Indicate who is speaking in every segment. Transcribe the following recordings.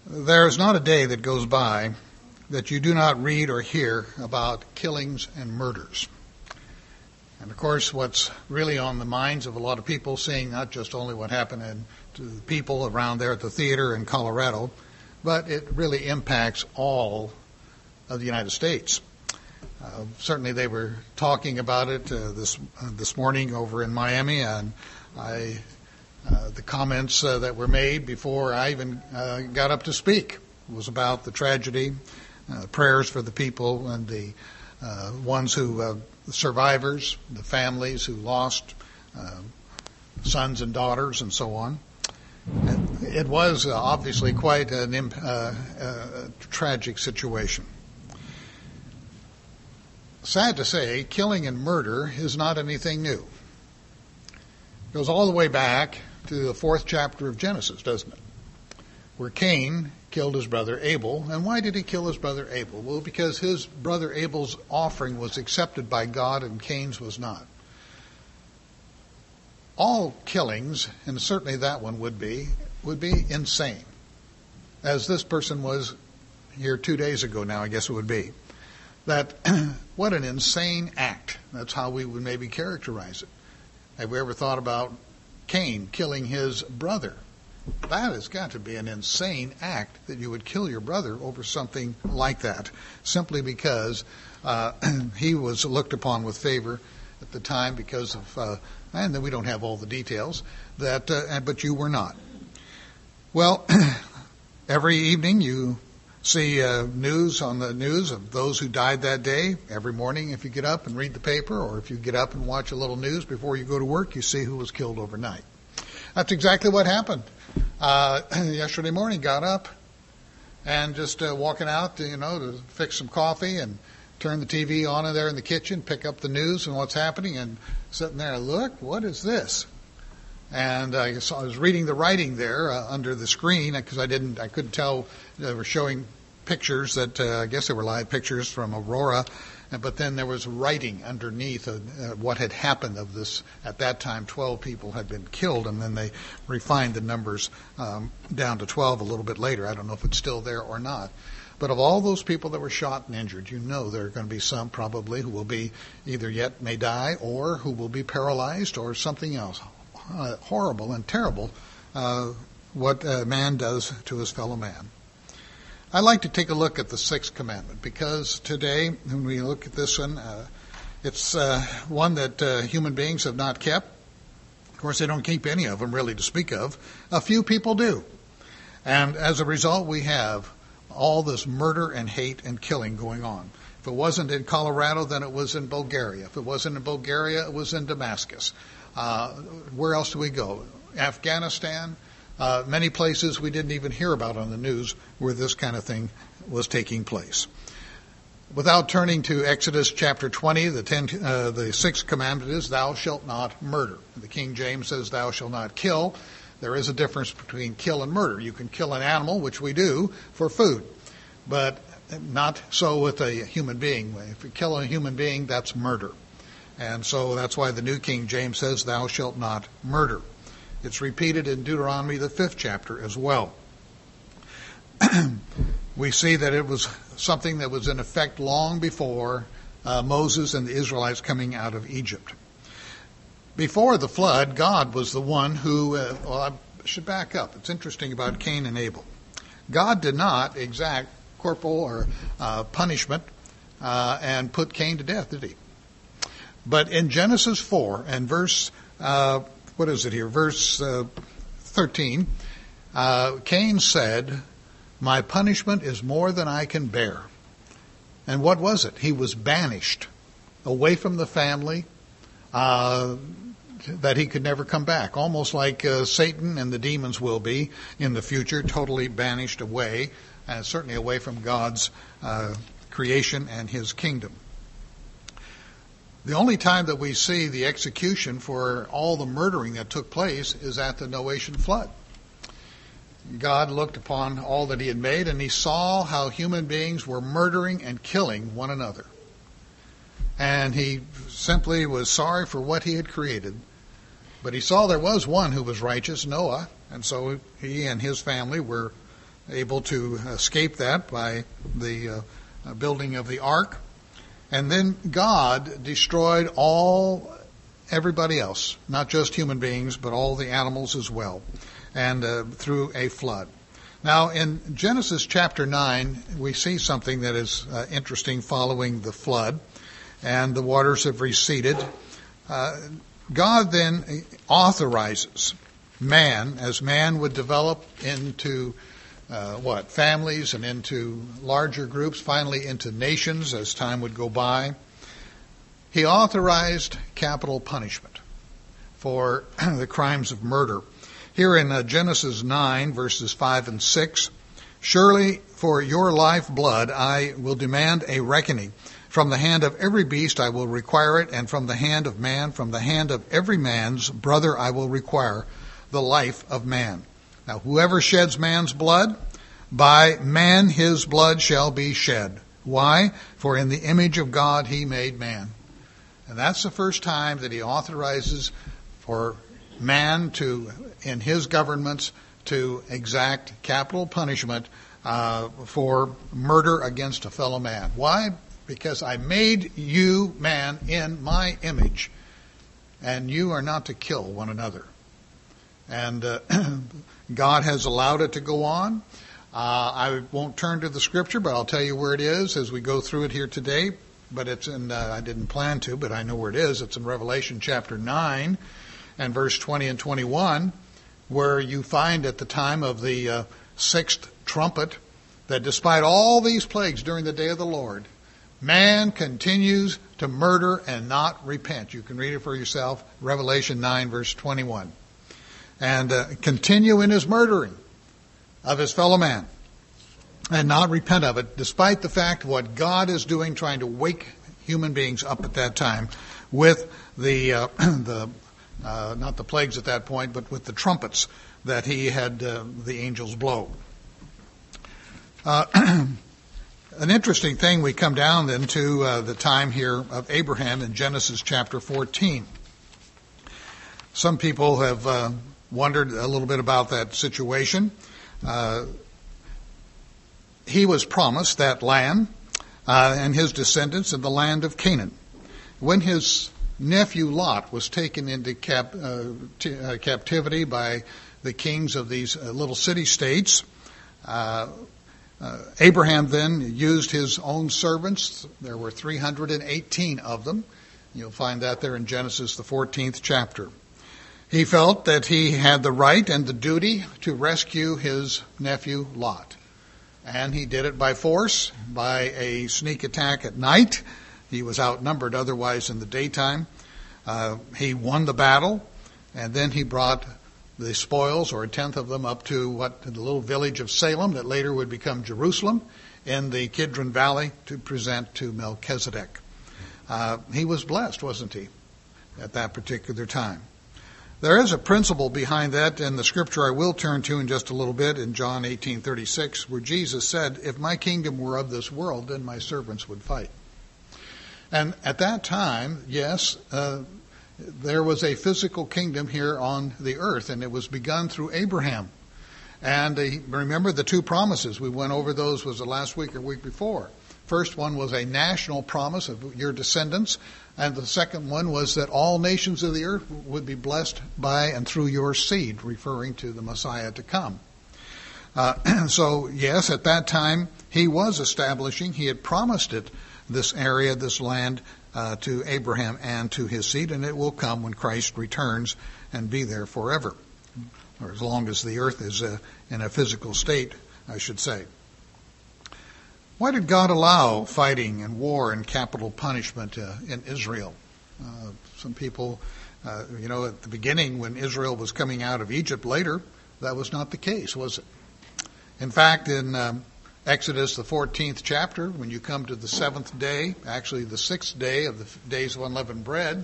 Speaker 1: There is not a day that goes by that you do not read or hear about killings and murders. And of course, what's really on the minds of a lot of people, seeing not just only what happened to the people around there at the theater in Colorado, but it really impacts all of the United States. Certainly they were talking about it this morning over in Miami, and the comments that were made before I even got up to speak was about the tragedy, prayers for the people and the ones who, the survivors, the families who lost sons and daughters and so on. It was obviously quite a tragic situation. Sad to say, killing and murder is not anything new. It goes all the way back to the 4th chapter of Genesis, doesn't it? Where Cain killed his brother Abel. And why did he kill his brother Abel? Well, because his brother Abel's offering was accepted by God and Cain's was not. All killings, and certainly that one would be insane. As this person was here 2 days ago now, I guess it would be. That, what an insane act. That's how we would maybe characterize it. Have we ever thought about Cain killing his brother? That has got to be an insane act, that you would kill your brother over something like that, simply because he was looked upon with favor at the time because of, and then we don't have all the details, but you were not. Well, every evening you see news on the news of those who died that day. Every morning if you get up and read the paper, or if you get up and watch a little news before you go to work, you see who was killed overnight. That's exactly what happened. Yesterday morning, got up and just walking out to fix some coffee and turn the TV on in there in the kitchen, pick up the news and what's happening, and sitting there, look, what is this? And I was reading the writing there under the screen because I couldn't tell. They were showing pictures that I guess they were live pictures from Aurora, but then there was writing underneath what had happened of this. At that time, 12 people had been killed, and then they refined the numbers down to 12 a little bit later. I don't know if it's still there or not. But of all those people that were shot and injured, there are going to be some probably who will be either yet may die or who will be paralyzed or something else. Horrible and terrible what man does to his fellow man. I'd like to take a look at the 6th commandment, because today, when we look at this one, it's one that human beings have not kept. Of course, they don't keep any of them really to speak of. A few people do. And as a result, we have all this murder and hate and killing going on. If it wasn't in Colorado, then it was in Bulgaria. If it wasn't in Bulgaria, it was in Damascus. Where else do we go? Afghanistan. Many places we didn't even hear about on the news where this kind of thing was taking place. Without turning to Exodus chapter 20, the 6th commandment is, thou shalt not murder. The King James says, thou shalt not kill. There is a difference between kill and murder. You can kill an animal, which we do, for food, but not so with a human being. If you kill a human being, that's murder. And so that's why the New King James says, thou shalt not murder. It's repeated in Deuteronomy, the 5th chapter as well. We see that it was something that was in effect long before Moses and the Israelites coming out of Egypt. Before the flood, God was the one who, I should back up. It's interesting about Cain and Abel. God did not exact corporal or punishment and put Cain to death, did he? But in Genesis 4 and verse, verse 13, Cain said, my punishment is more than I can bear. And what was it? He was banished away from the family, that he could never come back. Almost like Satan and the demons will be in the future, totally banished away, and certainly away from God's creation and his kingdom. The only time that we see the execution for all the murdering that took place is at the Noachian flood. God looked upon all that he had made, and he saw how human beings were murdering and killing one another. And he simply was sorry for what he had created. But he saw there was one who was righteous, Noah, and so he and his family were able to escape that by the building of the ark. And then God destroyed everybody else, not just human beings, but all the animals as well, and through a flood. Now, in Genesis chapter 9, we see something that is interesting following the flood, and the waters have receded. God then authorizes man, as man would develop into families and into larger groups, finally into nations as time would go by. He authorized capital punishment for the crimes of murder. Here in Genesis 9, verses 5 and 6, "Surely for your life blood I will demand a reckoning. From the hand of every beast I will require it, and from the hand of man, from the hand of every man's brother I will require the life of man. Now whoever sheds man's blood, by man his blood shall be shed." Why? "For in the image of God he made man." And that's the first time that he authorizes for man to, in his governments, to exact capital punishment for murder against a fellow man. Why? Because I made you, man, in my image, and you are not to kill one another. And God has allowed it to go on. I won't turn to the scripture, but I'll tell you where it is as we go through it here today. But it's in, I didn't plan to, but I know where it is. It's in Revelation chapter 9 and verse 20 and 21, where you find at the time of the sixth trumpet that despite all these plagues during the day of the Lord, man continues to murder and not repent. You can read it for yourself, Revelation 9 verse 21. And continue in his murdering of his fellow man and not repent of it, despite the fact what God is doing, trying to wake human beings up at that time with the not the plagues at that point, but with the trumpets that he had the angels blow. An interesting thing, we come down then to the time here of Abraham in Genesis chapter 14. Some people have wondered a little bit about that situation. He was promised that land and his descendants in the land of Canaan. When his nephew Lot was taken into captivity by the kings of these little city-states, Abraham then used his own servants. There were 318 of them. You'll find that there in Genesis, the 14th chapter. He felt that he had the right and the duty to rescue his nephew Lot. And he did it by force, by a sneak attack at night. He was outnumbered otherwise in the daytime. He won the battle, and then he brought the spoils, or a tenth of them, up to the little village of Salem that later would become Jerusalem in the Kidron Valley to present to Melchizedek. He was blessed, wasn't he, at that particular time? There is a principle behind that in the scripture I will turn to in just a little bit in John 18:36, where Jesus said, "If my kingdom were of this world, then my servants would fight." And at that time, yes, there was a physical kingdom here on the earth, and it was begun through Abraham. And remember the two promises. We went over those, was the last week or week before. First one was a national promise of your descendants, and the second one was that all nations of the earth would be blessed by and through your seed, referring to the Messiah to come. So, yes, at that time, he was establishing, he had promised it, this area, this land, to Abraham and to his seed, and it will come when Christ returns and be there forever, or as long as the earth is in a physical state, I should say. Why did God allow fighting and war and capital punishment in Israel? Some people, at the beginning when Israel was coming out of Egypt later, that was not the case, was it? In fact, in Exodus, the 14th chapter, when you come to the seventh day, actually the sixth day of the days of unleavened bread,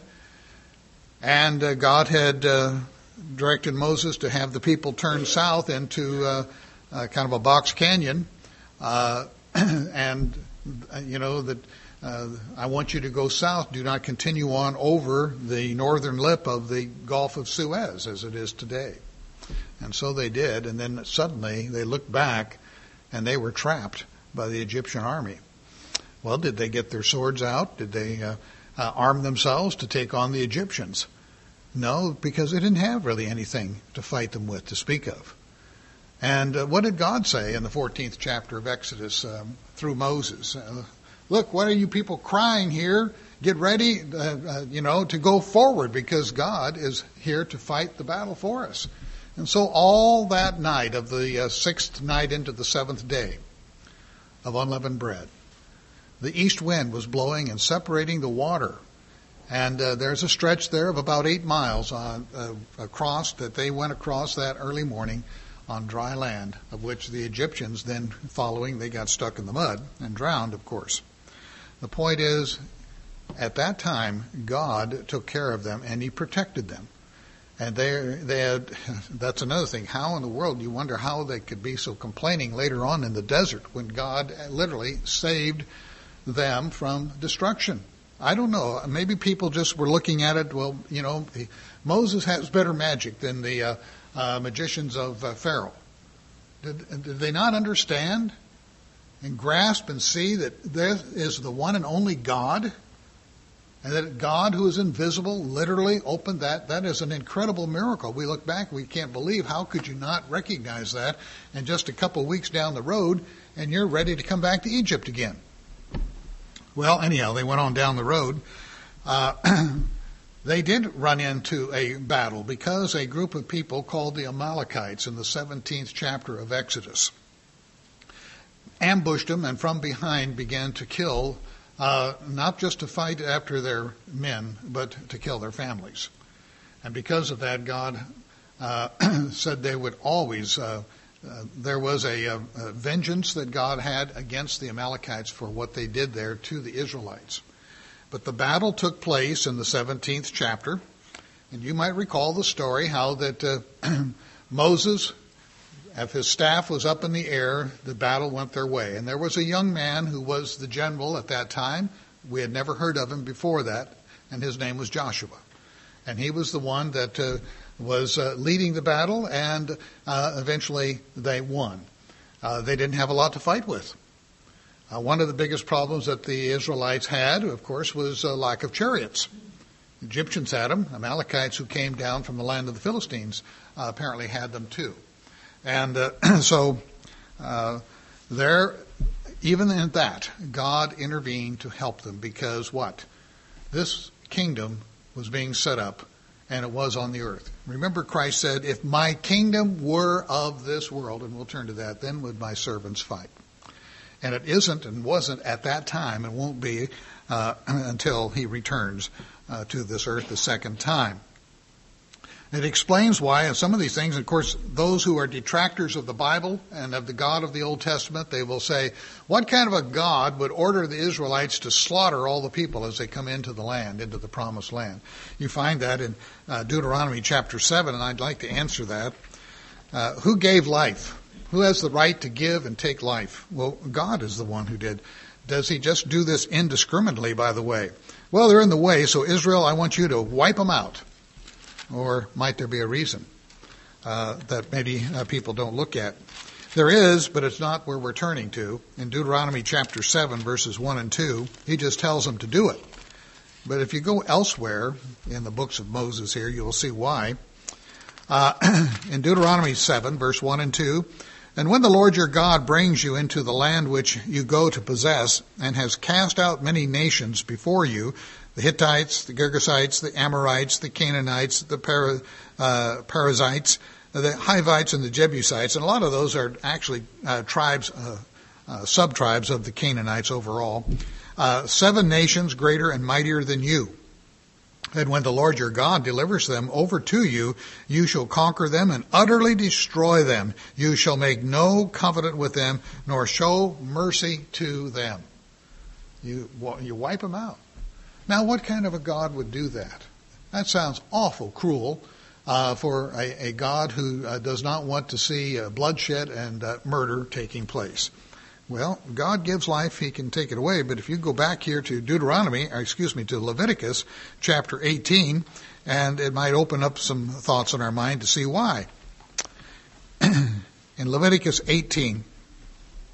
Speaker 1: and God had directed Moses to have the people turn south into kind of a box canyon, and that I want you to go south. Do not continue on over the northern lip of the Gulf of Suez as it is today. And so they did, and then suddenly they looked back and they were trapped by the Egyptian army. Well, did they get their swords out? Did they arm themselves to take on the Egyptians? No, because they didn't have really anything to fight them with to speak of. And what did God say in the 14th chapter of Exodus through Moses? Look, what are you people crying here? Get ready, to go forward, because God is here to fight the battle for us. And so all that night of the sixth night into the seventh day of unleavened bread, the east wind was blowing and separating the water. And there's a stretch there of about 8 miles across that they went across that early morning on dry land, of which the Egyptians then following, they got stuck in the mud and drowned, of course. The point is, at that time, God took care of them and he protected them. And they had, that's another thing. How in the world, you wonder how they could be so complaining later on in the desert when God literally saved them from destruction. I don't know. Maybe people just were looking at it, well, Moses has better magic than the magicians of Pharaoh. Did they not understand and grasp and see that there is the one and only God? And that God, who is invisible, literally opened that. That is an incredible miracle. We look back, we can't believe, how could you not recognize that? And just a couple of weeks down the road, and you're ready to come back to Egypt again. Well, anyhow, they went on down the road. They did run into a battle because a group of people called the Amalekites in the 17th chapter of Exodus ambushed them and from behind began to kill, not just to fight after their men, but to kill their families. And because of that, God said they would always, there was a vengeance that God had against the Amalekites for what they did there to the Israelites. But the battle took place in the 17th chapter, and you might recall the story how that Moses, if his staff was up in the air, the battle went their way. And there was a young man who was the general at that time. We had never heard of him before that, and his name was Joshua. And he was the one that was leading the battle, and eventually they won. They didn't have a lot to fight with. One of the biggest problems that the Israelites had, of course, was a lack of chariots. Egyptians had them. Amalekites who came down from the land of the Philistines apparently had them too. And so there, even in that, God intervened to help them because what? This kingdom was being set up, and it was on the earth. Remember, Christ said, if my kingdom were of this world, and we'll turn to that, then would my servants fight. And it isn't and wasn't at that time and won't be until he returns to this earth the second time. It explains why, and some of these things, of course, those who are detractors of the Bible and of the God of the Old Testament, they will say, what kind of a God would order the Israelites to slaughter all the people as they come into the land, into the promised land? You find that in Deuteronomy chapter 7, and I'd like to answer that. Who gave life? Who has the right to give and take life? Well, God is the one who did. Does he just do this indiscriminately, by the way? Well, they're in the way, so Israel, I want you to wipe them out. Or might there be a reason that maybe people don't look at? There is, but it's not where we're turning to. In Deuteronomy chapter 7, verses 1 and 2, he just tells them to do it. But if you go elsewhere in the books of Moses here, you'll see why. In Deuteronomy 7, verse 1 and 2, and when the Lord your God brings you into the land which you go to possess, and has cast out many nations before you, the Hittites, the Girgashites, the Amorites, the Canaanites, the Perizzites, the Hivites, and the Jebusites, and a lot of those are actually tribes, sub-tribes of the Canaanites overall, 7 nations greater and mightier than you. And when the Lord your God delivers them over to you, you shall conquer them and utterly destroy them. You shall make no covenant with them, nor show mercy to them. You wipe them out. Now, what kind of a God would do that? That sounds awful cruel for a God who does not want to see bloodshed and murder taking place. Well, God gives life, he can take it away. But if you go back here to to Leviticus chapter 18, and it might open up some thoughts in our mind to see why. In Leviticus 18,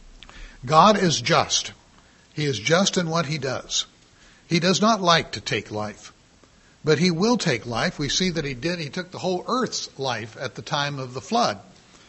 Speaker 1: God is just. He is just in what he does. He does not like to take life, but he will take life. We see that he did. He took the whole earth's life at the time of the flood.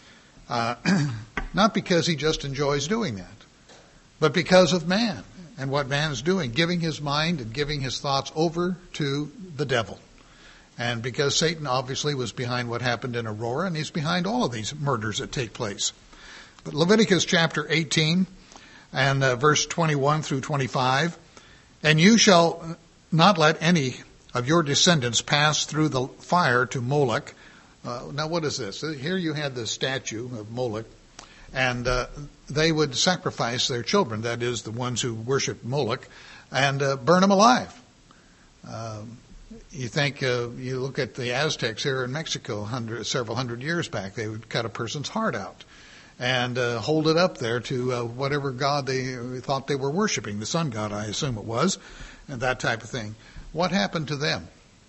Speaker 1: Not because he just enjoys doing that, but because of man and what man is doing, giving his mind and giving his thoughts over to the devil. And because Satan obviously was behind what happened in Aurora, and he's behind all of these murders that take place. But Leviticus chapter 18 and verse 21 through 25, and you shall not let any of your descendants pass through the fire to Moloch. Now what is this? Here you had the statue of Moloch, and they would sacrifice their children, that is, the ones who worshiped Moloch, and burn them alive. You think, you look at the Aztecs here in Mexico several hundred years back, they would cut a person's heart out and hold it up there to whatever god they thought they were worshiping, the sun god, I assume it was, and that type of thing. What happened to them?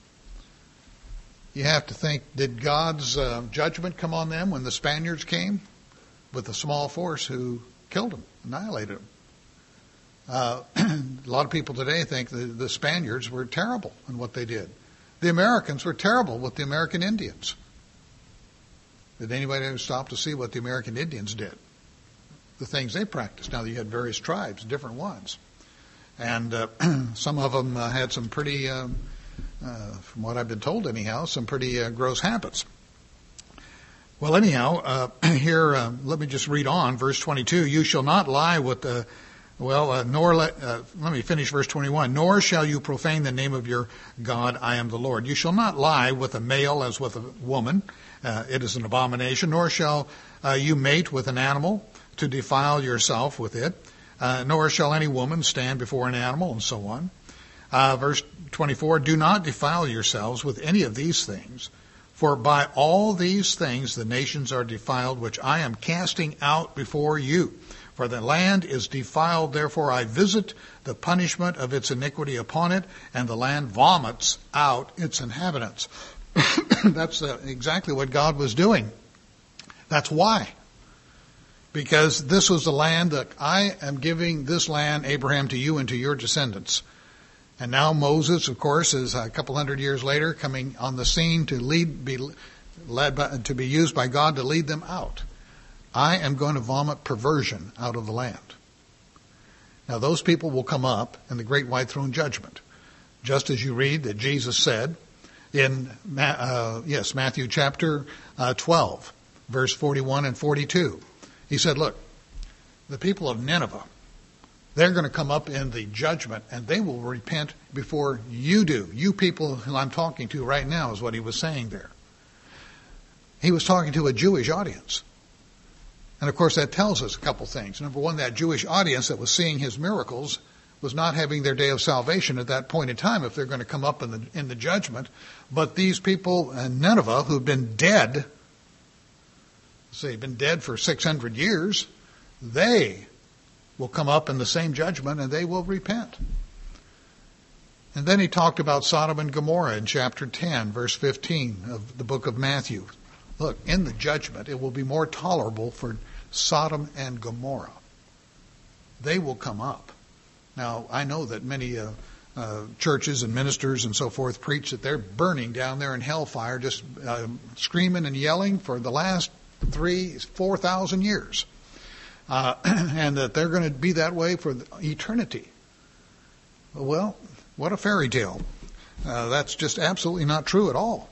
Speaker 1: You have to think, did God's judgment come on them when the Spaniards came with a small force who killed them, annihilated them? A lot of people today think the Spaniards were terrible in what they did. The Americans were terrible with the American Indians. Did anybody ever stop to see what the American Indians did? The things they practiced. Now, you had various tribes, different ones. And some of them had some pretty, from what I've been told anyhow, some pretty gross habits. Well, anyhow, here, let me just read on. Verse 22, you shall not lie with the... let me finish verse 21. Nor shall you profane the name of your God, I am the Lord. You shall not lie with a male as with a woman. It is an abomination. Nor shall you mate with an animal to defile yourself with it. Nor shall any woman stand before an animal, and so on. Verse 24, do not defile yourselves with any of these things. For by all these things the nations are defiled, which I am casting out before you. For the land is defiled, therefore I visit the punishment of its iniquity upon it, and the land vomits out its inhabitants. That's exactly what God was doing. That's why. Because this was the land that I am giving this land, Abraham, to you and to your descendants. And now Moses, of course, is a couple hundred years later coming on the scene to be used by God to lead them out. I am going to vomit perversion out of the land. Now those people will come up in the great white throne judgment, just as you read that Jesus said in Matthew chapter 12, verse 41 and 42. He said, look, the people of Nineveh, they're going to come up in the judgment and they will repent before you do. You people who I'm talking to right now is what he was saying there. He was talking to a Jewish audience. And of course that tells us a couple things. Number one, that Jewish audience that was seeing his miracles was not having their day of salvation at that point in time if they're going to come up in the judgment. But these people in Nineveh who've been dead, say been dead for 600 years, they will come up in the same judgment and they will repent. And then he talked about Sodom and Gomorrah in chapter 10, verse 15 of the book of Matthew. Look, in the judgment, it will be more tolerable for Sodom and Gomorrah. They will come up. Now, I know that many churches and ministers and so forth preach that they're burning down there in hellfire, just screaming and yelling for the last 4,000 years. And that they're going to be that way for eternity. Well, what a fairy tale. That's just absolutely not true at all.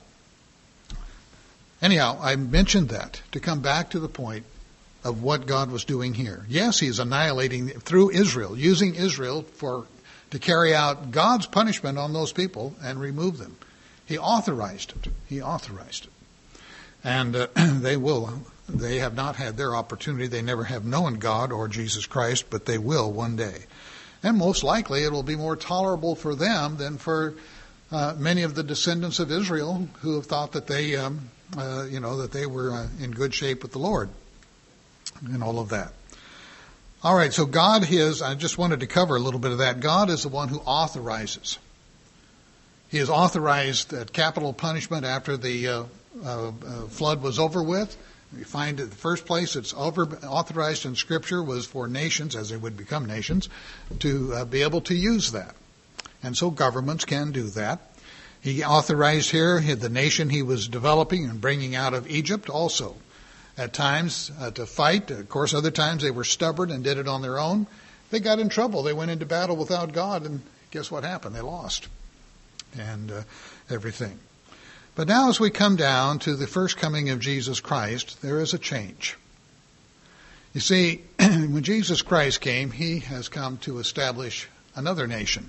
Speaker 1: Anyhow, I mentioned that to come back to the point of what God was doing here. Yes, he is annihilating through Israel, using Israel to carry out God's punishment on those people and remove them. He authorized it. He authorized it. And they have not had their opportunity. They never have known God or Jesus Christ, but they will one day. And most likely it will be more tolerable for them than for many of the descendants of Israel who have thought that they that they were in good shape with the Lord and all of that. All right, so God is, I just wanted to cover a little bit of that. God is the one who authorizes. He has authorized capital punishment after the flood was over with. We find that the first place it's authorized in Scripture was for nations, as they would become nations, to be able to use that. And so governments can do that. He authorized here the nation he was developing and bringing out of Egypt also. At times to fight. Of course, other times they were stubborn and did it on their own. They got in trouble. They went into battle without God, and guess what happened? They lost. And everything. But now as we come down to the first coming of Jesus Christ, there is a change. You see, when Jesus Christ came, he has come to establish another nation.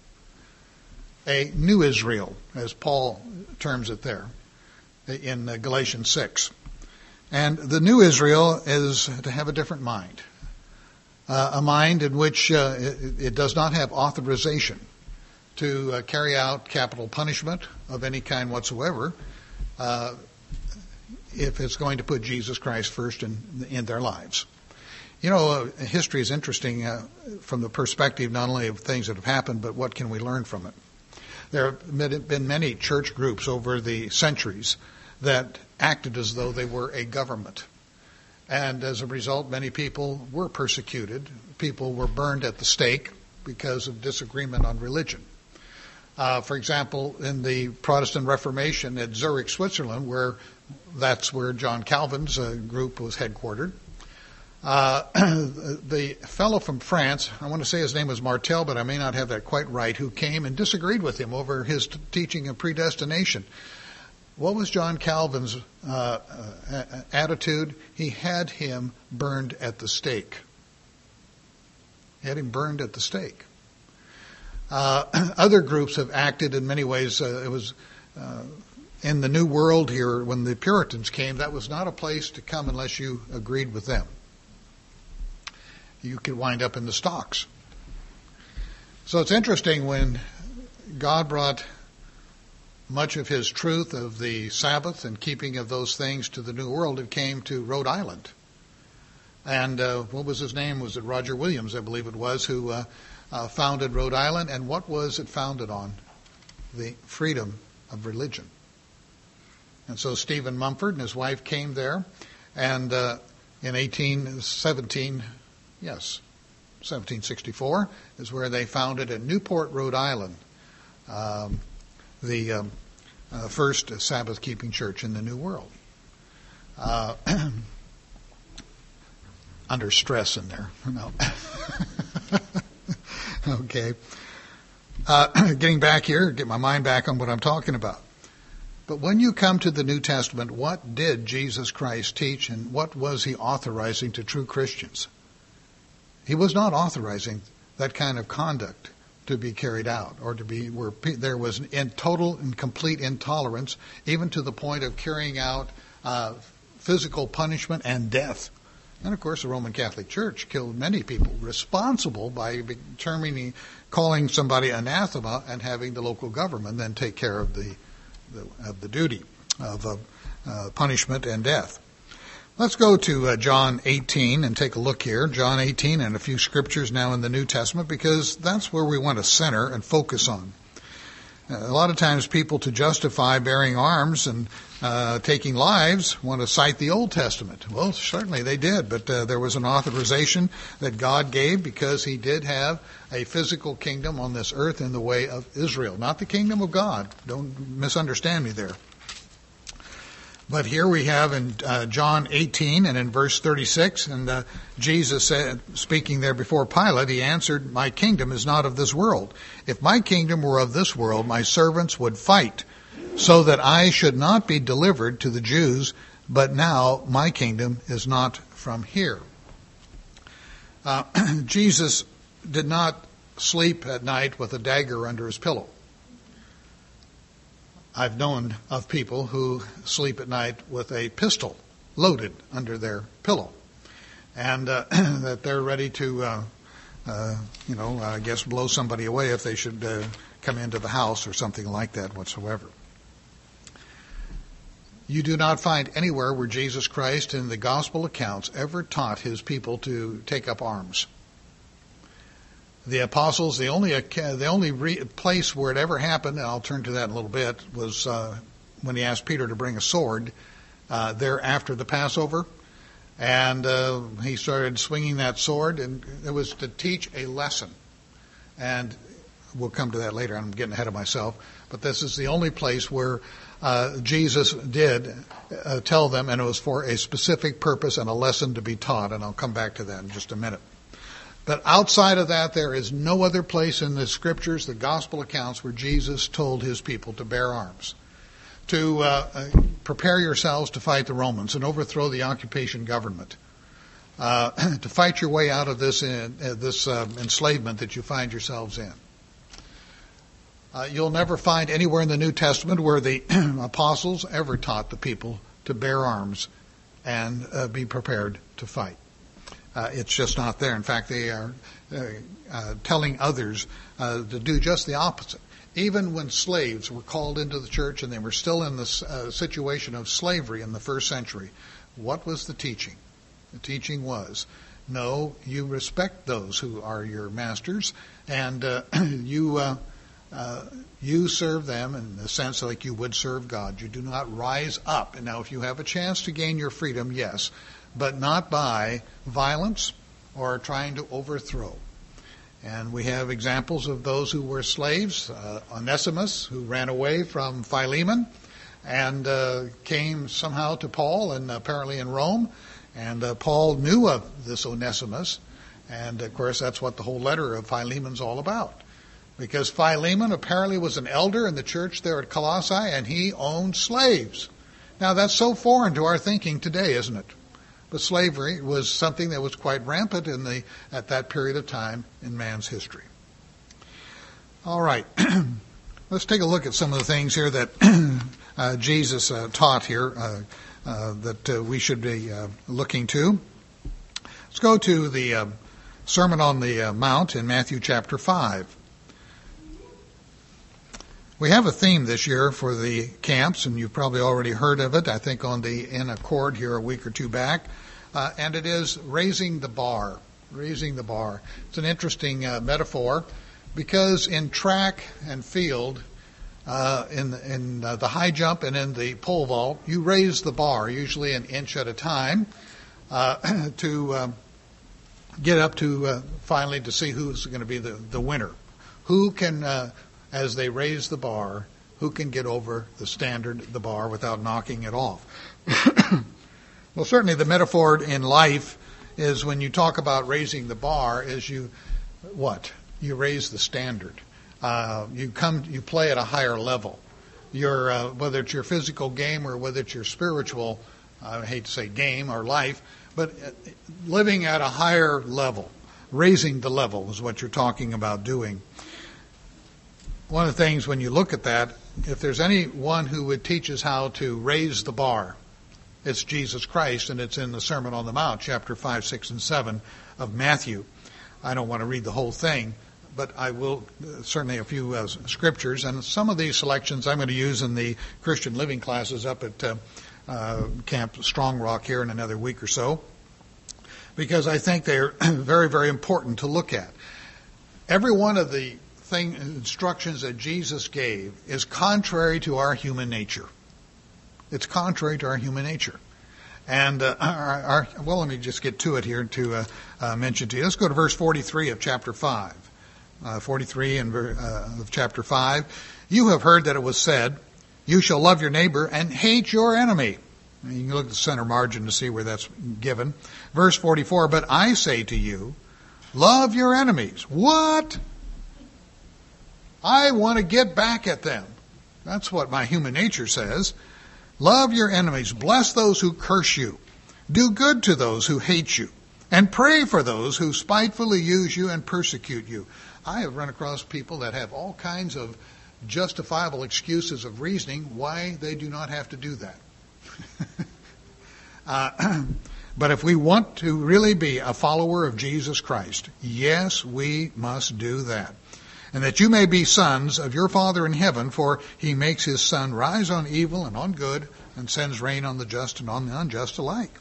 Speaker 1: A new Israel, as Paul terms it there in Galatians 6. And the new Israel is to have a different mind. A mind in which it does not have authorization to carry out capital punishment of any kind whatsoever if it's going to put Jesus Christ first in their lives. You know, history is interesting from the perspective not only of things that have happened, but what can we learn from it. There have been many church groups over the centuries that acted as though they were a government. And as a result, many people were persecuted. People were burned at the stake because of disagreement on religion. For example, in the Protestant Reformation at Zurich, Switzerland, that's where John Calvin's group was headquartered. The fellow from France, I want to say his name was Martel, but I may not have that quite right, who came and disagreed with him over his teaching of predestination. What was John Calvin's attitude? He had him burned at the stake. He had him burned at the stake. Other groups have acted in many ways. It was in the New World here, when the Puritans came, that was not a place to come unless you agreed with them. You could wind up in the stocks. So it's interesting when God brought much of his truth of the Sabbath and keeping of those things to the New World, it came to Rhode Island. And what was his name? Was it Roger Williams, I believe it was, who founded Rhode Island. And what was it founded on? The freedom of religion. And so Stephen Mumford and his wife came there, and in 1764 is where they founded in Newport, Rhode Island, the first Sabbath-keeping church in the New World. Under stress in there. No. Okay. Getting back here, get my mind back on what I'm talking about. But when you come to the New Testament, what did Jesus Christ teach, and what was he authorizing to true Christians? He was not authorizing that kind of conduct to be carried out, or to be where there was total and complete intolerance, even to the point of carrying out physical punishment and death. And of course, the Roman Catholic Church killed many people, responsible by calling somebody anathema and having the local government then take care of the duty of punishment and death. Let's go to John 18 and take a look here. John 18 and a few scriptures now in the New Testament, because that's where we want to center and focus on. A lot of times people, to justify bearing arms and taking lives, want to cite the Old Testament. Well, certainly they did, but there was an authorization that God gave because he did have a physical kingdom on this earth in the way of Israel, not the kingdom of God. Don't misunderstand me there. But here we have in John 18 and in verse 36, and Jesus said, speaking there before Pilate, he answered, "My kingdom is not of this world. If my kingdom were of this world, my servants would fight, so that I should not be delivered to the Jews, but now my kingdom is not from here." Jesus did not sleep at night with a dagger under his pillow. I've known of people who sleep at night with a pistol loaded under their pillow, and that they're ready to, I guess, blow somebody away if they should come into the house or something like that whatsoever. You do not find anywhere where Jesus Christ in the gospel accounts ever taught his people to take up arms. The apostles, the only place where it ever happened, and I'll turn to that in a little bit, was when he asked Peter to bring a sword there after the Passover. And he started swinging that sword, and it was to teach a lesson. And we'll come to that later. I'm getting ahead of myself. But this is the only place where Jesus did tell them, and it was for a specific purpose and a lesson to be taught. And I'll come back to that in just a minute. But outside of that, there is no other place in the Scriptures, the Gospel accounts, where Jesus told his people to bear arms, to prepare yourselves to fight the Romans and overthrow the occupation government, to fight your way out of this enslavement that you find yourselves in. You'll never find anywhere in the New Testament where the apostles ever taught the people to bear arms and be prepared to fight. It's just not there. In fact, they are telling others to do just the opposite. Even when slaves were called into the church and they were still in the situation of slavery in the first century, what was the teaching? The teaching was, no, you respect those who are your masters, and you serve them in the sense like you would serve God. You do not rise up. And now if you have a chance to gain your freedom, yes, but not by violence or trying to overthrow. And we have examples of those who were slaves. Onesimus, who ran away from Philemon and came somehow to Paul, and apparently in Rome. And Paul knew of this Onesimus. And, of course, that's what the whole letter of Philemon's all about. Because Philemon apparently was an elder in the church there at Colossae, and he owned slaves. Now, that's so foreign to our thinking today, isn't it? But slavery was something that was quite rampant at that period of time in man's history. All right. Let's take a look at some of the things here that Jesus taught here that we should be looking to. Let's go to the Sermon on the Mount in Matthew chapter 5. We have a theme this year for the camps, and you've probably already heard of it, I think, on the In Accord here a week or two back. And it is raising the bar. Raising the bar. It's an interesting metaphor because in track and field, in the high jump and in the pole vault, you raise the bar, usually an inch at a time, to get up to finally to see who's going to be the winner. Who can, as they raise the bar, who can get over the bar without knocking it off? Well, certainly the metaphor in life is when you talk about raising the bar is you raise the standard. You play at a higher level. Whether it's your physical game or whether it's your spiritual, I hate to say game or life, but living at a higher level, raising the level is what you're talking about doing. One of the things when you look at that, if there's anyone who would teach us how to raise the bar, it's Jesus Christ, and it's in the Sermon on the Mount, chapter 5, 6, and 7 of Matthew. I don't want to read the whole thing, but I will certainly a few scriptures, and some of these selections I'm going to use in the Christian living classes up at Camp Strong Rock here in another week or so, because I think they're very, very important to look at. Every one of the instructions that Jesus gave is contrary to our human nature. It's contrary to our human nature. And, let me just get to it here to mention to you. Let's go to verse 43 of chapter 5. 43 of chapter 5. You have heard that it was said, you shall love your neighbor and hate your enemy. And you can look at the center margin to see where that's given. Verse 44, but I say to you, love your enemies. What? I want to get back at them. That's what my human nature says. Love your enemies. Bless those who curse you. Do good to those who hate you. And pray for those who spitefully use you and persecute you. I have run across people that have all kinds of justifiable excuses of reasoning why they do not have to do that. But if we want to really be a follower of Jesus Christ, yes, we must do that. And that you may be sons of your Father in heaven, for he makes his sun rise on evil and on good, and sends rain on the just and on the unjust alike.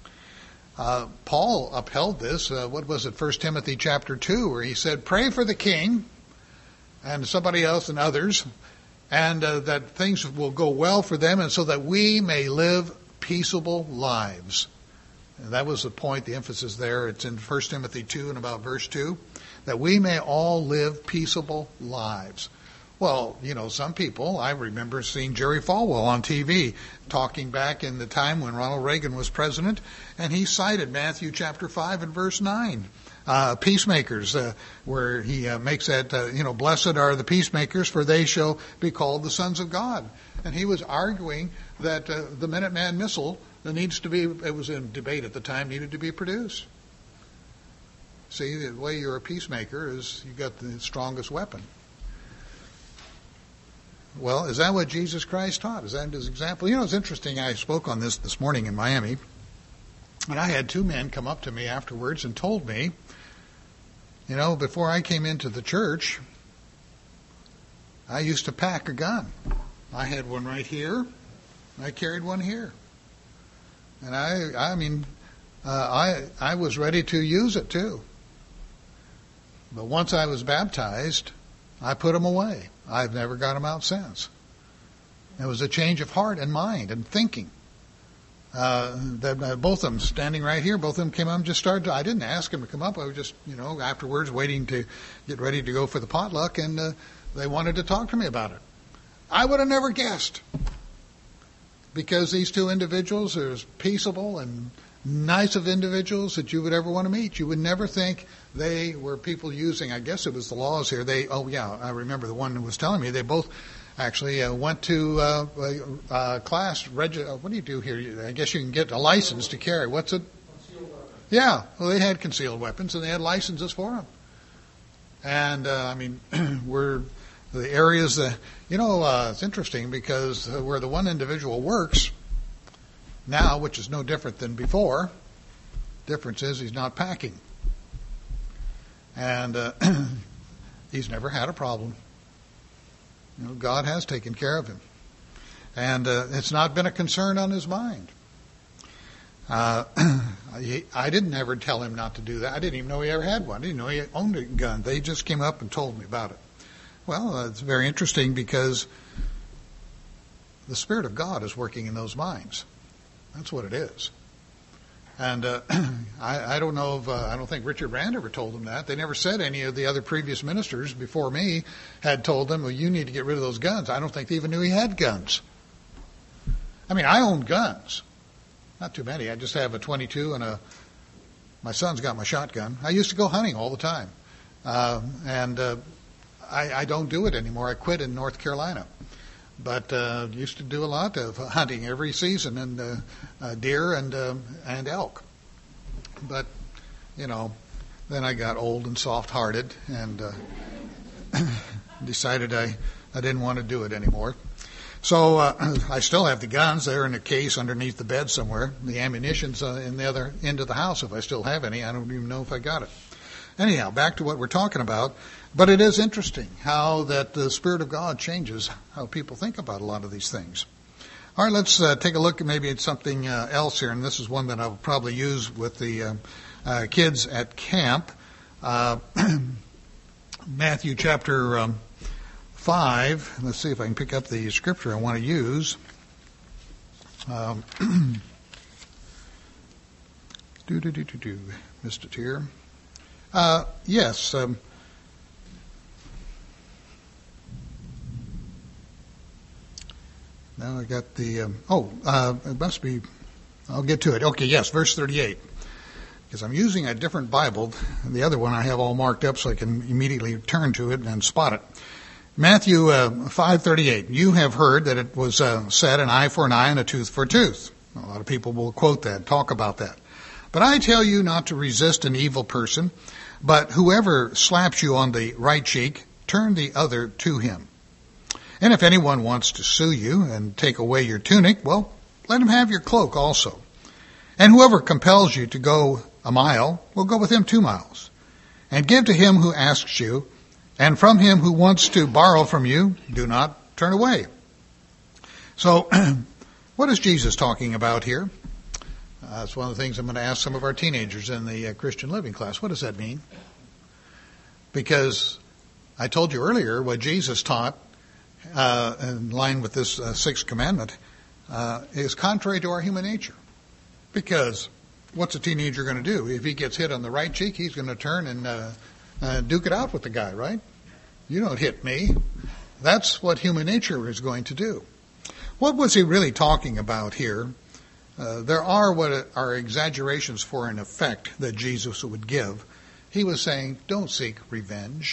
Speaker 1: Paul upheld this. 1 Timothy chapter 2, where he said, pray for the king and somebody else and others, and that things will go well for them, and so that we may live peaceable lives. And that was the point, the emphasis there. It's in 1 Timothy 2 and about verse 2, that we may all live peaceable lives. Well, some people, I remember seeing Jerry Falwell on TV talking back in the time when Ronald Reagan was president, and he cited Matthew chapter 5 and verse 9. Peacemakers, where he makes that, blessed are the peacemakers, for they shall be called the sons of God. And he was arguing that the Minuteman missile that needs to be, it was in debate at the time, needed to be produced. See, the way you're a peacemaker is you got the strongest weapon. Well, is that what Jesus Christ taught? Is that his example? It's interesting. I spoke on this morning in Miami, and I had two men come up to me afterwards and told me, before I came into the church, I used to pack a gun. I had one right here. I carried one here. And I was ready to use it too. But once I was baptized, I put them away. I've never got them out since. It was a change of heart and mind and thinking. Both of them standing right here, both of them came up and just started. I didn't ask them to come up. I was just, afterwards waiting to get ready to go for the potluck, and they wanted to talk to me about it. I would have never guessed, because these two individuals are as peaceable and nice of individuals that you would ever want to meet. You would never think they were people using, I guess it was the laws here. I remember the one who was telling me they both actually went to class. What do you do here? I guess you can get a license to carry. What's it? Concealed weapons. Yeah, well, they had concealed weapons, and they had licenses for them. And, we're the areas that, it's interesting because where the one individual works now, which is no different than before, difference is he's not packing. And he's never had a problem. God has taken care of him. And it's not been a concern on his mind. I didn't ever tell him not to do that. I didn't even know he ever had one. I didn't know he owned a gun. They just came up and told me about it. Well, it's very interesting because the Spirit of God is working in those minds. That's what it is. And I don't know if, I don't think Richard Rand ever told them that. They never said any of the other previous ministers before me had told them, well, you need to get rid of those guns. I don't think they even knew he had guns. I own guns. Not too many. I just have a .22 and my son's got my shotgun. I used to go hunting all the time. I don't do it anymore. I quit in North Carolina. But used to do a lot of hunting every season, and deer and elk. But, then I got old and soft-hearted and decided I didn't want to do it anymore. So I still have the guns. They're in a case underneath the bed somewhere. The ammunition's in the other end of the house if I still have any. I don't even know if I got it. Anyhow, back to what we're talking about. But it is interesting how that the Spirit of God changes how people think about a lot of these things. All right, let's take a look maybe at something else here, and this is one that I'll probably use with the kids at camp. Matthew chapter 5. Let's see if I can pick up the scripture I want to use. Missed it here. Yes. Now I got the, it must be, I'll get to it. Okay, yes, verse 38. Because I'm using a different Bible. The other one I have all marked up so I can immediately turn to it and spot it. Matthew 5:38. You have heard that it was said, an eye for an eye and a tooth for a tooth. A lot of people will quote that, talk about that. But I tell you not to resist an evil person, but whoever slaps you on the right cheek, turn the other to him. And if anyone wants to sue you and take away your tunic, well, let him have your cloak also. And whoever compels you to go a mile, will go with him 2 miles. And give to him who asks you, and from him who wants to borrow from you, do not turn away. So, what is Jesus talking about here? That's one of the things I'm going to ask some of our teenagers in the Christian Living class. What does that mean? Because I told you earlier what Jesus taught in line with this sixth commandment. is contrary to our human nature. Because what's a teenager going to do? If he gets hit on the right cheek, he's going to turn and duke it out with the guy, right? You don't hit me. That's what human nature is going to do. What was he really talking about here? There are what are exaggerations for an effect that Jesus would give. He was saying, don't seek revenge.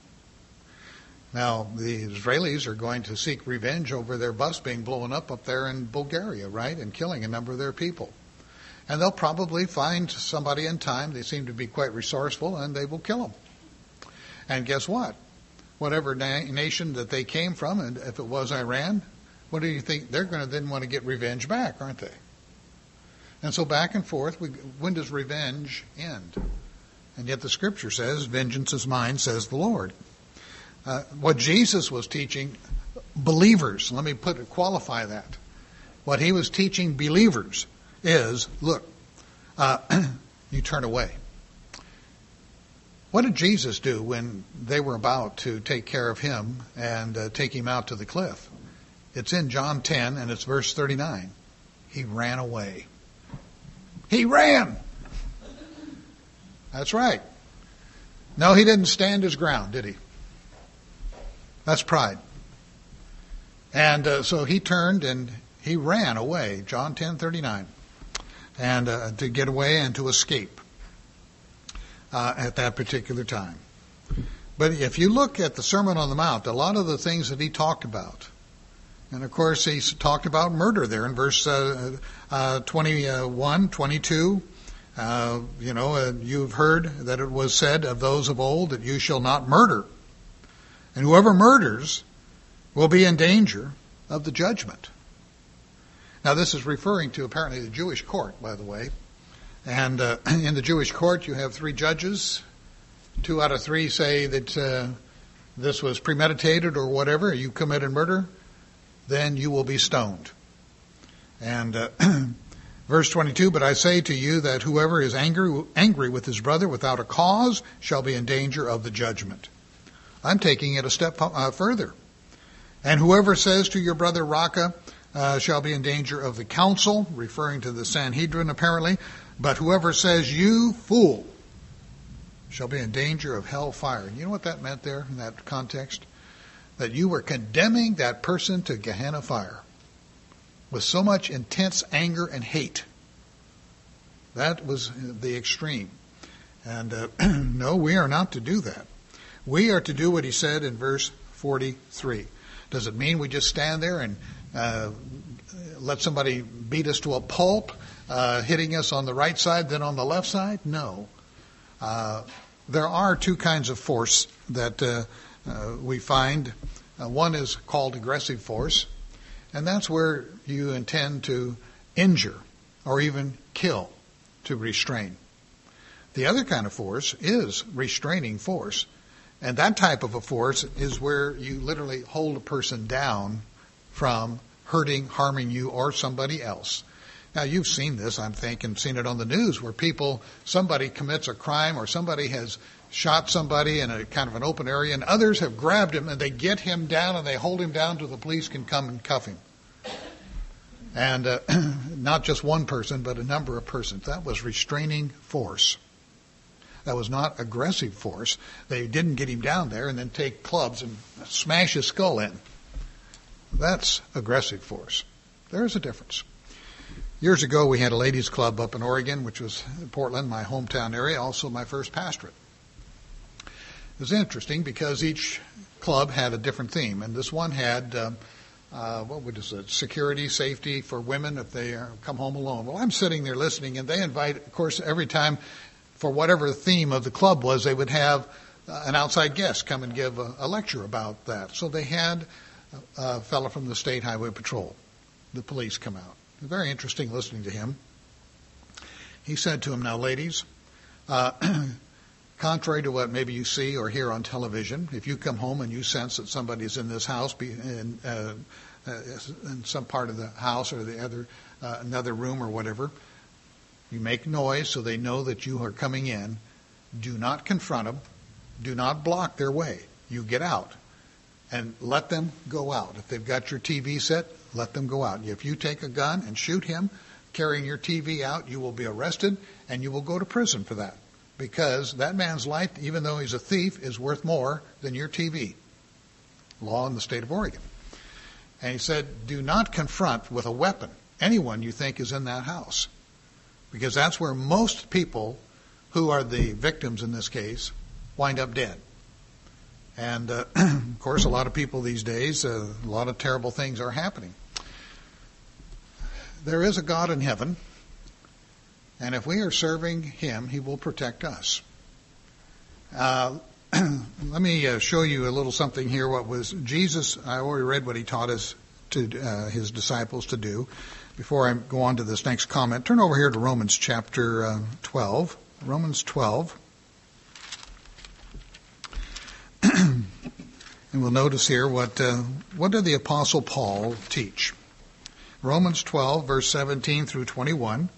Speaker 1: Now, the Israelis are going to seek revenge over their bus being blown up there in Bulgaria, right, and killing a number of their people. And they'll probably find somebody in time. They seem to be quite resourceful, and they will kill them. And guess what? Whatever nation that they came from, and if it was Iran, what do you think? They're going to then want to get revenge back, aren't they? And so back and forth, when does revenge end? And yet the Scripture says, vengeance is mine, says the Lord. What Jesus was teaching believers, let me qualify that. What he was teaching believers is, look, you turn away. What did Jesus do when they were about to take care of him and take him out to the cliff? It's in John 10, and it's verse 39. He ran away. He ran. That's right. No, he didn't stand his ground, did he? That's pride. And so he turned and he ran away, John 10:39, and to get away and to escape at that particular time. But if you look at the Sermon on the Mount, a lot of the things that he talked about, and of course he talked about murder there in verse 21, 22. You've heard that it was said of those of old that you shall not murder. And whoever murders will be in danger of the judgment. Now this is referring to apparently the Jewish court, by the way. And in the Jewish court you have 3 judges. 2 out of 3 say that this was premeditated or whatever. You committed murder, then you will be stoned. And verse 22, but I say to you that whoever is angry with his brother without a cause shall be in danger of the judgment. I'm taking it a step further. And whoever says to your brother Raca shall be in danger of the council, referring to the Sanhedrin apparently. But whoever says you fool shall be in danger of hell fire. You know what that meant there in that context? That you were condemning that person to Gehenna fire with so much intense anger and hate. That was the extreme. And no, we are not to do that. We are to do what he said in verse 43. Does it mean we just stand there and let somebody beat us to a pulp, hitting us on the right side, then on the left side? No. There are 2 kinds of force that we find. One is called aggressive force, and that's where you intend to injure or even kill, to restrain. The other kind of force is restraining force. And that type of a force is where you literally hold a person down from hurting, harming you or somebody else. Now, you've seen this, I think, and seen it on the news where somebody commits a crime or somebody has shot somebody in a kind of an open area and others have grabbed him and they get him down and they hold him down till the police can come and cuff him. And not just one person, but a number of persons. That was restraining force. That was not aggressive force. They didn't get him down there and then take clubs and smash his skull in. That's aggressive force. There's a difference. Years ago, we had a ladies' club up in Oregon, which was Portland, my hometown area, also my first pastorate. It was interesting because each club had a different theme, and this one had security, safety for women if they come home alone. Well, I'm sitting there listening, and they invite, of course, every time for whatever the theme of the club was, they would have an outside guest come and give a lecture about that. So they had a fellow from the State Highway Patrol, the police, come out. Very interesting listening to him. He said to him, now, ladies, contrary to what maybe you see or hear on television, if you come home and you sense that somebody's in this house, in some part of the house or the other, another room or whatever, you make noise so they know that you are coming in. Do not confront them. Do not block their way. You get out and let them go out. If they've got your TV set, Let them go out. If you take a gun and shoot him carrying your TV out, you will be arrested and you will go to prison for that. Because that man's life, even though he's a thief, is worth more than your TV. Law in the state of Oregon. And he said, do not confront with a weapon anyone you think is in that house. Because that's where most people who are the victims in this case wind up dead. And, of course, a lot of people these days, a lot of terrible things are happening. There is a God in heaven, and if we are serving him, he will protect us. Let me show you a little something here. What was Jesus, I already read what he taught us to his disciples to do. Before I go on to this next comment, turn over here to Romans chapter 12. Romans 12. And we'll notice here what did the Apostle Paul teach? Romans 12, verse 17 through 21.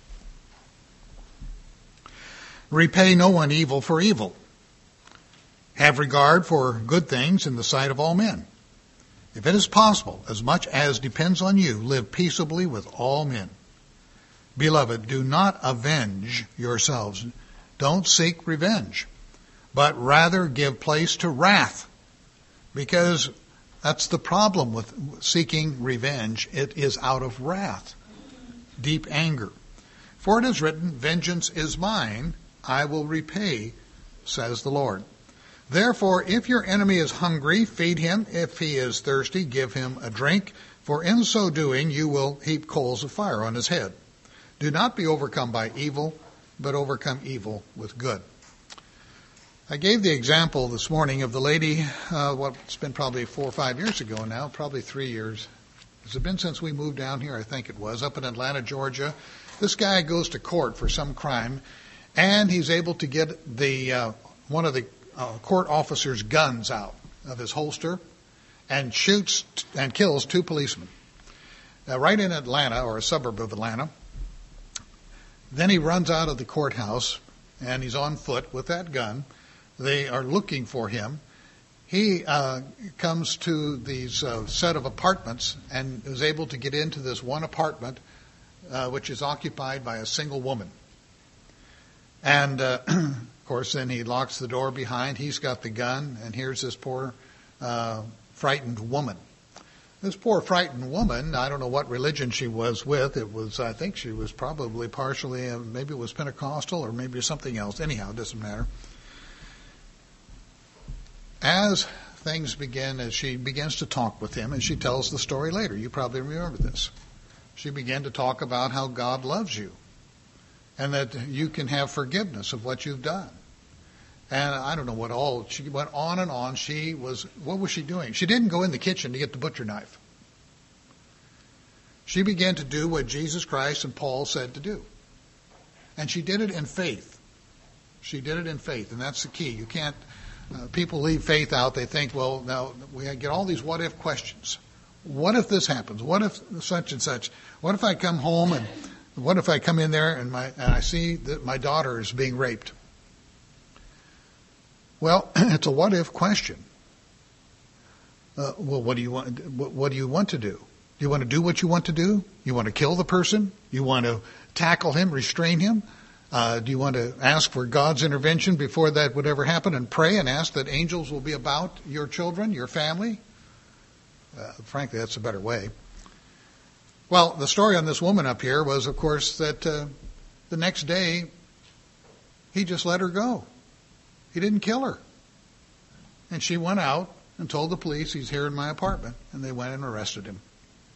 Speaker 1: Repay no one evil for evil. Have regard for good things in the sight of all men. If it is possible, as much as depends on you, live peaceably with all men. Beloved, do not avenge yourselves. Don't seek revenge, but rather give place to wrath. Because that's the problem with seeking revenge. It is out of wrath, deep anger. For it is written, vengeance is mine, I will repay, says the Lord. Therefore, if your enemy is hungry, feed him. If he is thirsty, give him a drink. For in so doing, you will heap coals of fire on his head. Do not be overcome by evil, but overcome evil with good. I gave the example this morning of the lady, it's been probably 4 or 5 years ago now, probably 3 years. Has it been since we moved down here? I think it was, up in Atlanta, Georgia. This guy goes to court for some crime, and he's able to get the one of the court officer's guns out of his holster and shoots and kills 2 policemen. Right in Atlanta, or a suburb of Atlanta. Then he runs out of the courthouse, and he's on foot with that gun. They are looking for him. He comes to these set of apartments and is able to get into this one apartment, which is occupied by a single woman. And, of course, then he locks the door behind. He's got the gun, and here's this poor frightened woman. This poor frightened woman, I don't know what religion she was with. I think she was probably partially, maybe it was Pentecostal or maybe something else. Anyhow, it doesn't matter. As things begin, as she begins to talk with him, and she tells the story later, you probably remember this. She began to talk about how God loves you and that you can have forgiveness of what you've done. And I don't know what all, she went on and on. What was she doing? She didn't go in the kitchen to get the butcher knife. She began to do what Jesus Christ and Paul said to do. And she did it in faith. She did it in faith, and that's the key. You can't, people leave faith out. They think, well, now we get all these what if questions. What if this happens? What if such and such? What if I come home and what if I come in there and I see that my daughter is being raped? Well, it's a what if question. Well, what do you want? What do you want to do? Do you want to do what you want to do? You want to kill the person? You want to tackle him, restrain him? Do you want to ask for God's intervention before that would ever happen and pray and ask that angels will be about your children, your family? Frankly, that's a better way. Well, the story on this woman up here was, of course, that the next day he just let her go. He didn't kill her. And she went out and told the police, he's here in my apartment, and they went and arrested him.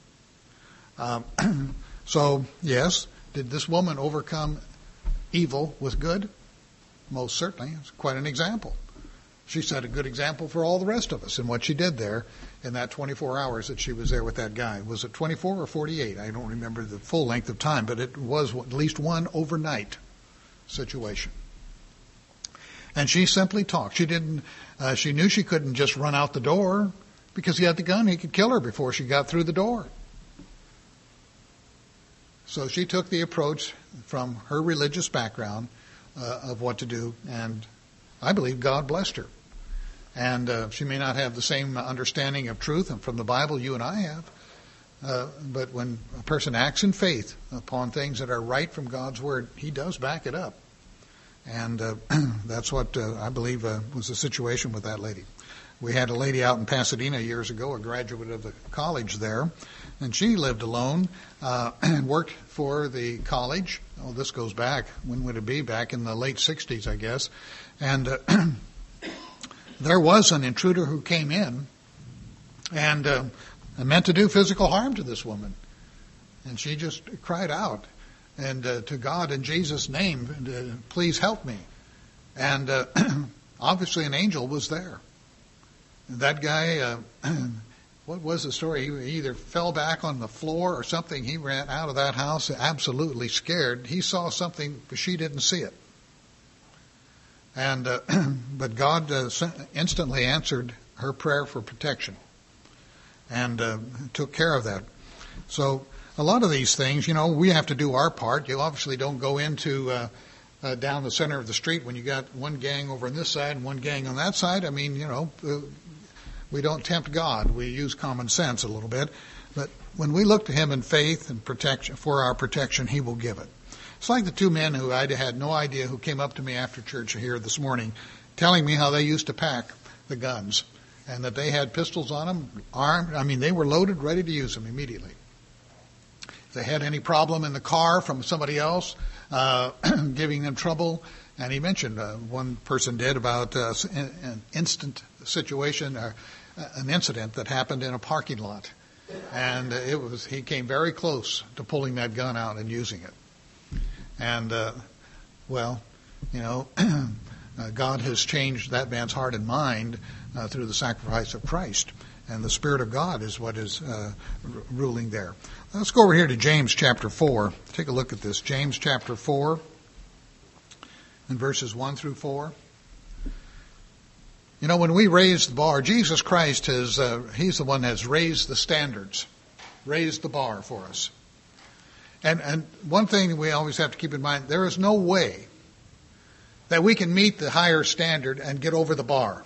Speaker 1: So, yes, did this woman overcome evil with good? Most certainly. It's quite an example. She set a good example for all the rest of us in what she did there in that 24 hours that she was there with that guy. Was it 24 or 48? I don't remember the full length of time, but it was at least one overnight situation. And she simply talked. She knew she couldn't just run out the door because he had the gun. He could kill her before she got through the door. So she took the approach from her religious background of what to do, and I believe God blessed her. And she may not have the same understanding of truth and from the Bible you and I have, But when a person acts in faith upon things that are right from God's Word, He does back it up. And that's what I believe was the situation with that lady. We had a lady out in Pasadena years ago, a graduate of the college there, and she lived alone and worked for the college. Oh, this goes back. When would it be? Back in the late 60s, I guess. And there was an intruder who came in and meant to do physical harm to this woman. And she just cried out and to God in Jesus' name, please help me. And obviously an angel was there. That guy, what was the story? He either fell back on the floor or something. He ran out of that house absolutely scared. He saw something, but she didn't see it. And but God instantly answered her prayer for protection and took care of that. So a lot of these things, we have to do our part. You obviously don't go into down the center of the street when you got one gang over on this side and one gang on that side. I mean, we don't tempt God. We use common sense a little bit. But when we look to Him in faith and protection for our protection, He will give it. It's like the two men who I had no idea who came up to me after church here this morning telling me how they used to pack the guns and that they had pistols on them, armed. I mean, they were loaded, ready to use them immediately. If they had any problem in the car from somebody else giving them trouble, and he mentioned one person did about an instant situation, an incident that happened in a parking lot. And he came very close to pulling that gun out and using it. And, God has changed that man's heart and mind through the sacrifice of Christ. And the Spirit of God is what is ruling there. Let's go over here to James chapter 4. Take a look at this. James chapter 4 and verses 1 through 4. When we raise the bar, Jesus Christ He's the one that has raised the standards, raised the bar for us. And one thing we always have to keep in mind, there is no way that we can meet the higher standard and get over the bar.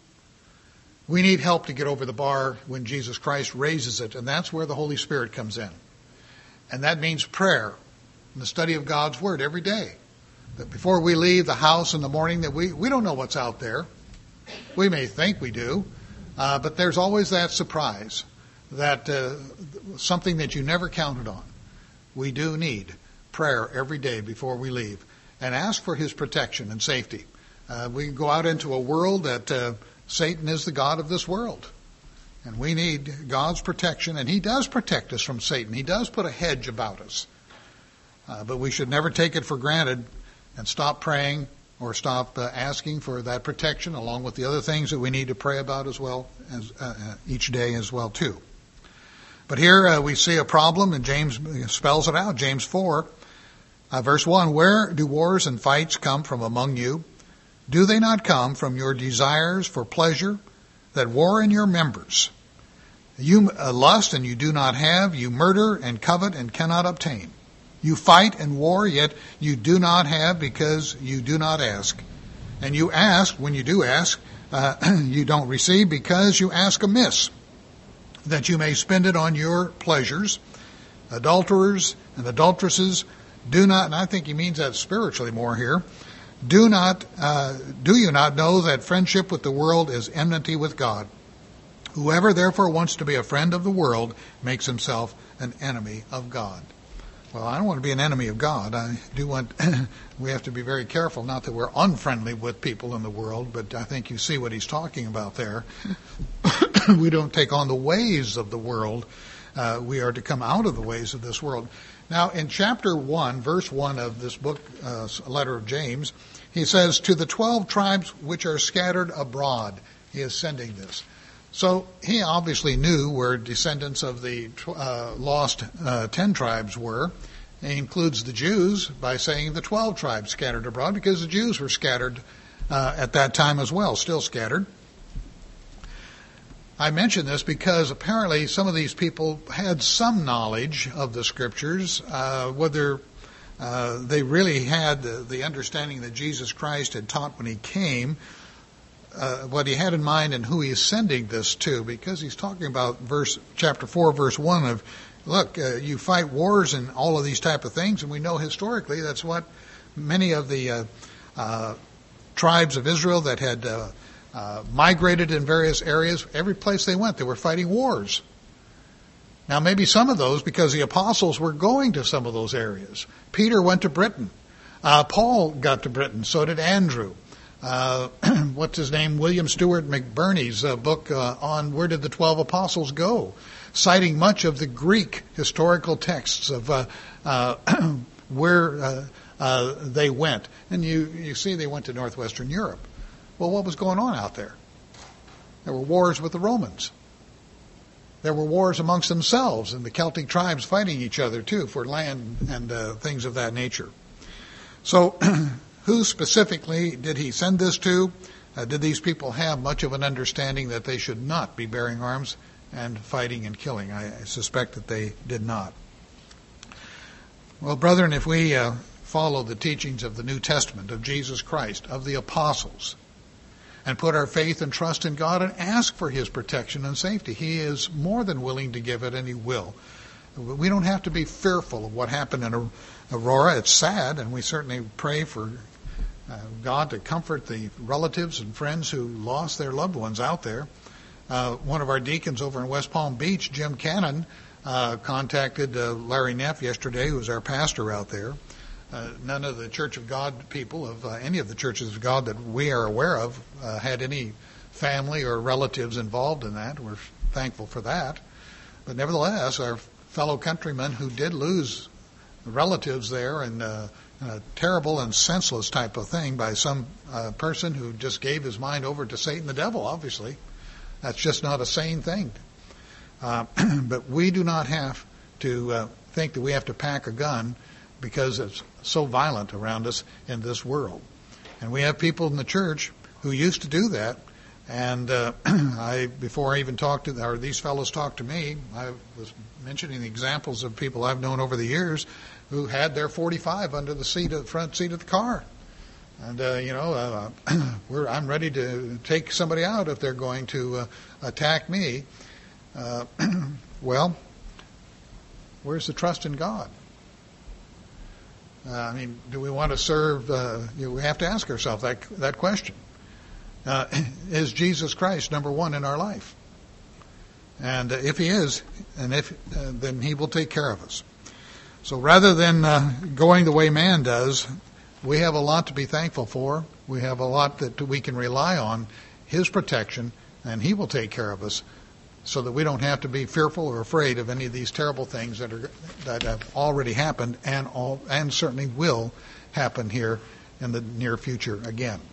Speaker 1: We need help to get over the bar when Jesus Christ raises it, and that's where the Holy Spirit comes in. And that means prayer and the study of God's Word every day. That before we leave the house in the morning, that we don't know what's out there. We may think we do, but there's always that surprise, that something that you never counted on. We do need prayer every day before we leave and ask for His protection and safety. We can go out into a world that Satan is the god of this world. And we need God's protection, and He does protect us from Satan. He does put a hedge about us. But we should never take it for granted and stop praying or stop asking for that protection, along with the other things that we need to pray about as well as each day as well too. But here we see a problem, and James spells it out. James 4, verse 1, where do wars and fights come from among you? Do they not come from your desires for pleasure that war in your members? You lust and you do not have. You murder and covet and cannot obtain. You fight and war, yet you do not have because you do not ask. And you ask, when you do ask, you don't receive because you ask amiss, that you may spend it on your pleasures. Adulterers and adulteresses do not, and I think he means that spiritually more here, do you not know that friendship with the world is enmity with God? Whoever therefore wants to be a friend of the world makes himself an enemy of God. Well, I don't want to be an enemy of God. I do want, we have to be very careful, not that we're unfriendly with people in the world, but I think you see what he's talking about there. We don't take on the ways of the world. We are to come out of the ways of this world. Now, in chapter 1, verse 1 of this book, letter of James, he says, to the 12 tribes which are scattered abroad, he is sending this. So he obviously knew where descendants of the lost 10 tribes were. He includes the Jews by saying the 12 tribes scattered abroad, because the Jews were scattered at that time as well, still scattered. I mention this because apparently some of these people had some knowledge of the Scriptures, whether they really had the understanding that Jesus Christ had taught when he came. what he had in mind and who he's sending this to, because he's talking about chapter 4, verse 1 of, look, you fight wars and all of these type of things, and we know historically that's what many of the tribes of Israel that had migrated in various areas, every place they went, they were fighting wars. Now, maybe some of those, because the apostles were going to some of those areas. Peter went to Britain. Paul got to Britain. So did Andrew. What's his name? William Stewart McBurney's book on Where Did the 12 Apostles Go? Citing much of the Greek historical texts of where they went. And you see they went to northwestern Europe. Well, what was going on out there? There were wars with the Romans. There were wars amongst themselves, and the Celtic tribes fighting each other, too, for land and things of that nature. So, who specifically did he send this to? Did these people have much of an understanding that they should not be bearing arms and fighting and killing? I suspect that they did not. Well, brethren, if we follow the teachings of the New Testament, of Jesus Christ, of the apostles, and put our faith and trust in God and ask for his protection and safety, he is more than willing to give it, and he will. We don't have to be fearful of what happened in Aurora. It's sad, and we certainly pray for God to comfort the relatives and friends who lost their loved ones out there. One of our deacons over in West Palm Beach, Jim Cannon, contacted Larry Neff yesterday, who's our pastor out there. None of the Church of God people of any of the churches of God that we are aware of had any family or relatives involved in that. We're thankful for that. But nevertheless, our fellow countrymen who did lose relatives there in a terrible and senseless type of thing by some person who just gave his mind over to Satan the devil, obviously. That's just not a sane thing. But we do not have to think that we have to pack a gun because it's so violent around us in this world. And we have people in the church who used to do that. And before I even these fellows talked to me, I was mentioning the examples of people I've known over the years who had their .45 under the front seat of the car. And, I'm ready to take somebody out if they're going to attack me. Well, where's the trust in God? Do we want to serve? We have to ask ourselves that question. Is Jesus Christ number one in our life? And if he is, then he will take care of us. So rather than going the way man does, we have a lot to be thankful for. We have a lot that we can rely on his protection, and he will take care of us, so that we don't have to be fearful or afraid of any of these terrible things that have already happened and certainly will happen here in the near future again.